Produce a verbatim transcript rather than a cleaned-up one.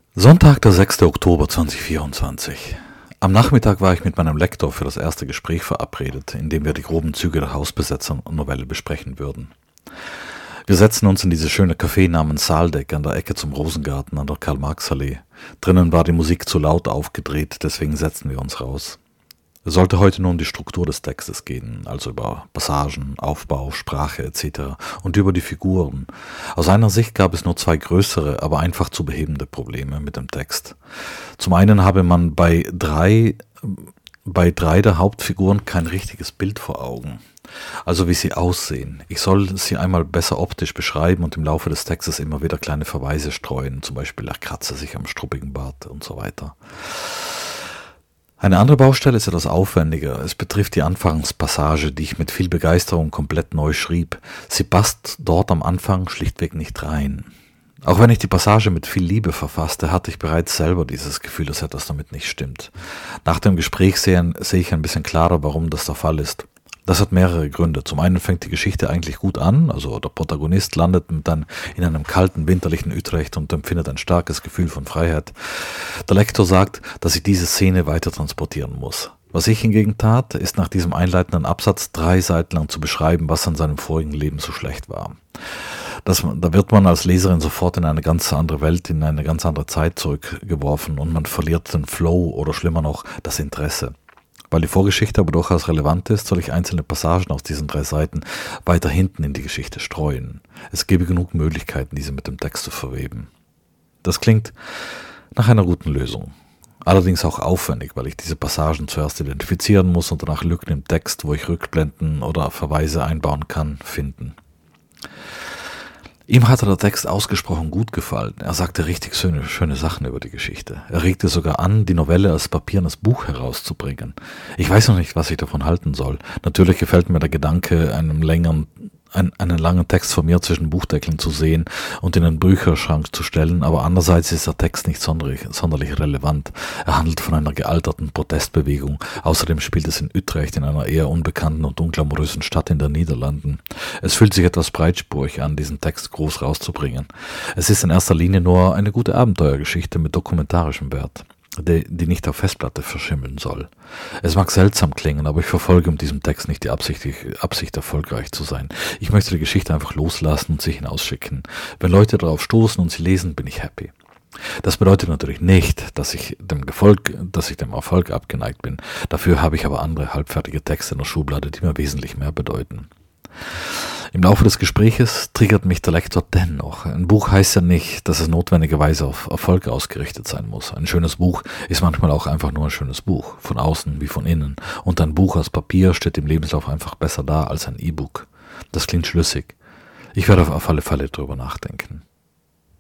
Sonntag, der sechster Oktober zweitausendvierundzwanzig. Am Nachmittag war ich mit meinem Lektor für das erste Gespräch verabredet, in dem wir die groben Züge der Hausbesetzer-Novelle besprechen würden. Wir setzten uns in dieses schöne Café namens Saaldeck an der Ecke zum Rosengarten an der Karl-Marx-Allee. Drinnen war die Musik zu laut aufgedreht, deswegen setzten wir uns raus. Es sollte heute nur um die Struktur des Textes gehen, also über Passagen, Aufbau, Sprache et cetera und über die Figuren. Aus seiner Sicht gab es nur zwei größere, aber einfach zu behebende Probleme mit dem Text. Zum einen habe man bei drei, bei drei der Hauptfiguren kein richtiges Bild vor Augen, also wie sie aussehen. Ich soll sie einmal besser optisch beschreiben und im Laufe des Textes immer wieder kleine Verweise streuen, zum Beispiel er kratze sich am struppigen Bart und so weiter. Eine andere Baustelle ist etwas aufwendiger. Es betrifft die Anfangspassage, die ich mit viel Begeisterung komplett neu schrieb. Sie passt dort am Anfang schlichtweg nicht rein. Auch wenn ich die Passage mit viel Liebe verfasste, hatte ich bereits selber dieses Gefühl, dass etwas damit nicht stimmt. Nach dem Gespräch sehe, sehe ich ein bisschen klarer, warum das der Fall ist. Das hat mehrere Gründe. Zum einen fängt die Geschichte eigentlich gut an, also der Protagonist landet mit ein, in einem kalten, winterlichen Utrecht und empfindet ein starkes Gefühl von Freiheit. Der Lektor sagt, dass ich diese Szene weiter transportieren muss. Was ich hingegen tat, ist nach diesem einleitenden Absatz drei Seiten lang zu beschreiben, was an seinem vorigen Leben so schlecht war. Das, da wird man als Leserin sofort in eine ganz andere Welt, in eine ganz andere Zeit zurückgeworfen und man verliert den Flow oder schlimmer noch das Interesse. Weil die Vorgeschichte aber durchaus relevant ist, soll ich einzelne Passagen aus diesen drei Seiten weiter hinten in die Geschichte streuen. Es gäbe genug Möglichkeiten, diese mit dem Text zu verweben. Das klingt nach einer guten Lösung. Allerdings auch aufwendig, weil ich diese Passagen zuerst identifizieren muss und danach Lücken im Text, wo ich Rückblenden oder Verweise einbauen kann, finden. Ihm hatte der Text ausgesprochen gut gefallen. Er sagte richtig schöne, schöne Sachen über die Geschichte. Er regte sogar an, die Novelle als papiernes Buch herauszubringen. Ich weiß noch nicht, was ich davon halten soll. Natürlich gefällt mir der Gedanke, einem längeren, ein, einen langen Text von mir zwischen Buchdeckeln zu sehen und in den Bücherschrank zu stellen, aber andererseits ist der Text nicht sonderlich, sonderlich relevant. Er handelt von einer gealterten Protestbewegung. Außerdem spielt es in Utrecht, in einer eher unbekannten und unglamourösen Stadt in den Niederlanden. Es fühlt sich etwas breitspurig an, diesen Text groß rauszubringen. Es ist in erster Linie nur eine gute Abenteuergeschichte mit dokumentarischem Wert, die, die nicht auf Festplatte verschimmeln soll. Es mag seltsam klingen, aber ich verfolge mit diesem Text nicht die Absicht, Absicht, erfolgreich zu sein. Ich möchte die Geschichte einfach loslassen und sie hinausschicken. Wenn Leute darauf stoßen und sie lesen, bin ich happy. Das bedeutet natürlich nicht, dass ich dem Erfolg, dass ich dem Erfolg abgeneigt bin. Dafür habe ich aber andere halbfertige Texte in der Schublade, die mir wesentlich mehr bedeuten. Im Laufe des Gespräches triggert mich der Lektor dennoch. Ein Buch heißt ja nicht, dass es notwendigerweise auf Erfolg ausgerichtet sein muss. Ein schönes Buch ist manchmal auch einfach nur ein schönes Buch, von außen wie von innen. Und ein Buch aus Papier steht im Lebenslauf einfach besser da als ein E-Book. Das klingt schlüssig. Ich werde auf alle Fälle drüber nachdenken.